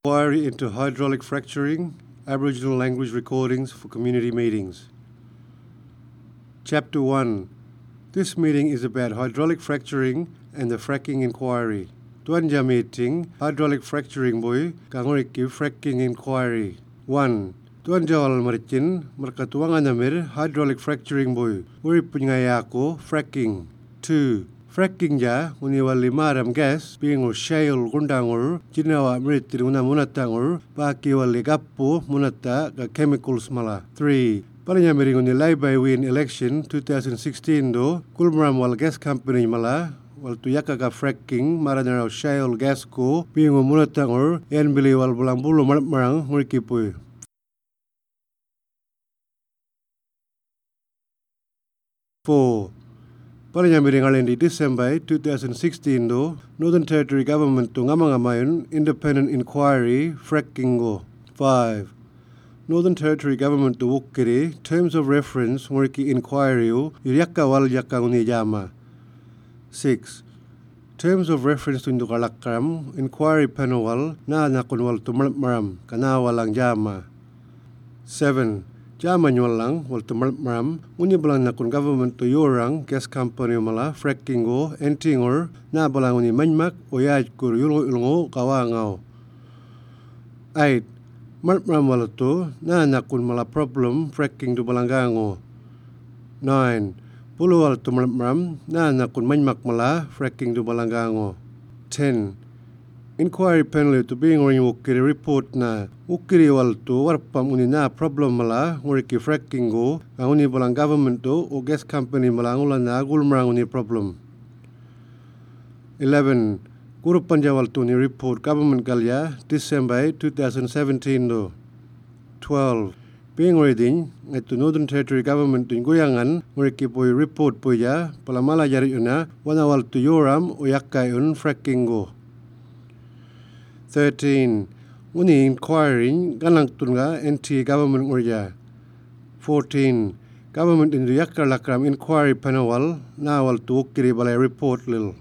Inquiry into hydraulic fracturing, Aboriginal language recordings for community meetings. Chapter 1. This meeting is about hydraulic fracturing and the fracking inquiry. Tuanja meeting, hydraulic fracturing boy, kangoriki fracking inquiry. 1. Tuanja wal marichin, markatuangan namir, hydraulic fracturing boy, uri punyayako, fracking. 2. Fracking ja uniwal limaram gas pingo shale gundangor jinawa meritir una munatangor pakiwal ligapu munata ka chemicals mala. 3. Palanya mering uni Labour win election 2016 do kulmaram wal gas company mala wal tuyaka ka fracking maranaraw shale gas ko pingo munatangor yan bili wal bulang bulu marang murikipuy. 4. Palanya miring alin di December 2016 do Northern Territory Government to ngamangamayon independent inquiry fracking go. 5. Northern Territory Government to wukiri terms of reference ngoriki inquiry yaka wal yaka unijama. 6. Terms of reference to indukalakram inquiry panel na nakunwal tumalmaram kanawalang jama. 7. Jama nyualang wal tumalmaram unya balang nakun government to yorang gas company mala fracking go entingor na balang uni manmak o yaj kur yulungo kawangao. 8. Malmaram wala to na nakun mala problem fracking to balanggango. 9. Pulu wal tumalmaram na nakun manmak mala fracking to balanggango. 10. Inquiry panel to being oring ukiri report na ukiri wal to warpam uni na problem mala ngoriki fracking go ang uni balang government to o gas company mala ngulan na gulmarang uni problem. 11. Guru panjawal to ni report government galya December 2017 do. 12. Being reading at the Northern Territory Government in Goyangan ngoriki boy report puya palamala yari una wanawal to yoram o yakai un fracking go. 13. Uni inquiring ganang tunga NT government ngorja. 14. Government in the Yakar Lakram inquiry panel na wal to ukiri balay report lil.